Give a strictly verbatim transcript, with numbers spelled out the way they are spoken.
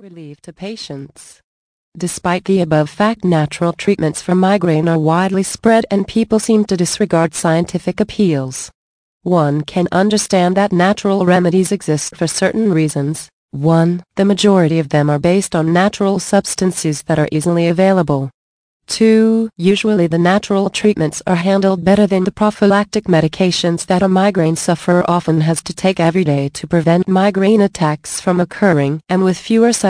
relief to patients. Despite the above fact, natural treatments for migraine are widely spread and people seem to disregard scientific appeals. One can understand that natural remedies exist for certain reasons. one. The majority of them are based on natural substances that are easily available. two. Usually the natural treatments are handled better than the prophylactic medications that a migraine sufferer often has to take every day to prevent migraine attacks from occurring, and with fewer side